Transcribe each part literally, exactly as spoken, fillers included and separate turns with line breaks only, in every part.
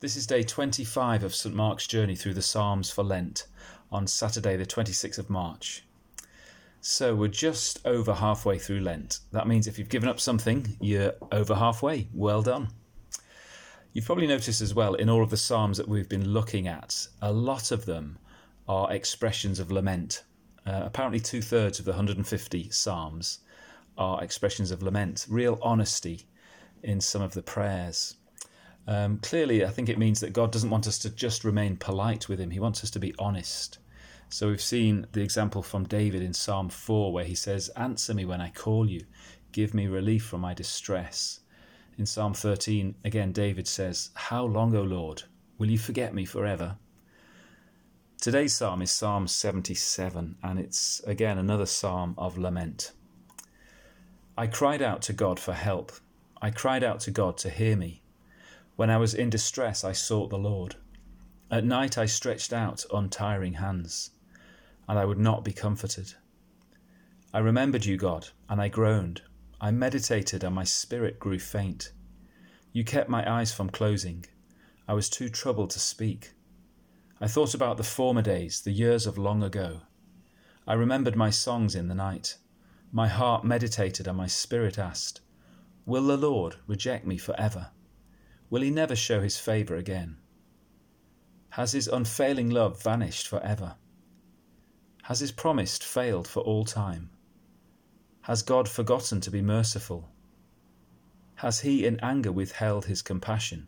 This is day twenty-five of St Mark's journey through the Psalms for Lent on Saturday the twenty-sixth of March. So we're just over halfway through Lent. That means if you've given up something, you're over halfway. Well done. You've probably noticed as well in all of the Psalms that we've been looking at, a lot of them are expressions of lament. Uh, apparently two-thirds of the one hundred fifty Psalms are expressions of lament, real honesty in some of the prayers. Um, clearly, I think it means that God doesn't want us to just remain polite with him. He wants us to be honest. So we've seen the example from David in Psalm four where he says, "Answer me when I call you. Give me relief from my distress." In Psalm thirteen, again, David says, "How long, O Lord? Will you forget me forever?" Today's psalm is Psalm seventy-seven, and it's, again, another psalm of lament. I cried out to God for help. I cried out to God to hear me. When I was in distress, I sought the Lord. At night I stretched out untiring hands, and I would not be comforted. I remembered you, God, and I groaned. I meditated, and my spirit grew faint. You kept my eyes from closing. I was too troubled to speak. I thought about the former days, the years of long ago. I remembered my songs in the night. My heart meditated, and my spirit asked, will the Lord reject me forever? Will he never show his favour again? Has his unfailing love vanished forever? Has his promise failed for all time? Has God forgotten to be merciful? Has he in anger withheld his compassion?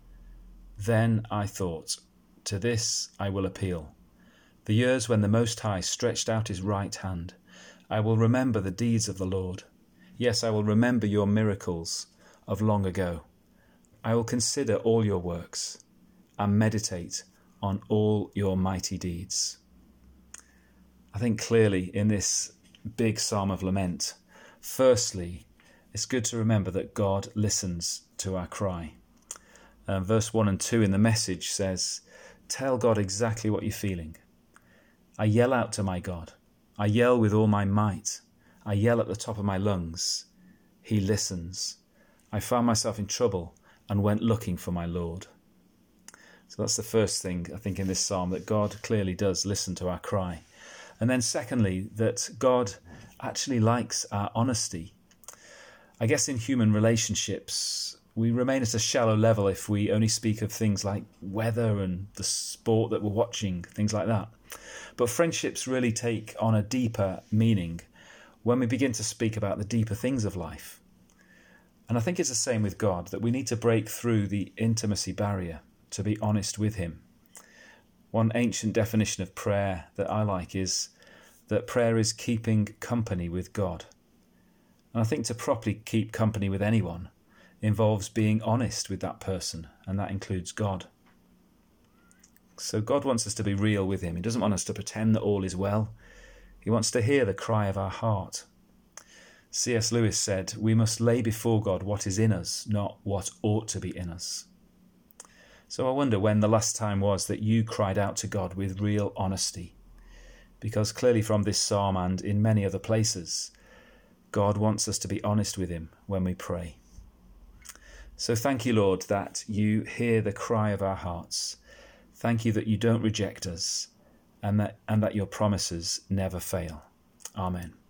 Then I thought, to this I will appeal. The years when the Most High stretched out his right hand. I will remember the deeds of the Lord. Yes, I will remember your miracles of long ago. I will consider all your works and meditate on all your mighty deeds. I think clearly in this big psalm of lament, firstly, it's good to remember that God listens to our cry. Uh, verse one and two in the Message says, tell God exactly what you're feeling. I yell out to my God. I yell with all my might. I yell at the top of my lungs. He listens. I found myself in trouble and went looking for my Lord. So that's the first thing, I think, in this psalm, that God clearly does listen to our cry. And then secondly, that God actually likes our honesty. I guess in human relationships, we remain at a shallow level if we only speak of things like weather and the sport that we're watching, things like that. But friendships really take on a deeper meaning when we begin to speak about the deeper things of life. And I think it's the same with God, that we need to break through the intimacy barrier to be honest with him. One ancient definition of prayer that I like is that prayer is keeping company with God. And I think to properly keep company with anyone involves being honest with that person, and that includes God. So God wants us to be real with him. He doesn't want us to pretend that all is well. He wants to hear the cry of our heart. C S Lewis said, we must lay before God what is in us, not what ought to be in us. So I wonder when the last time was that you cried out to God with real honesty. Because clearly from this psalm and in many other places, God wants us to be honest with him when we pray. So thank you, Lord, that you hear the cry of our hearts. Thank you that you don't reject us and that, and that your promises never fail. Amen.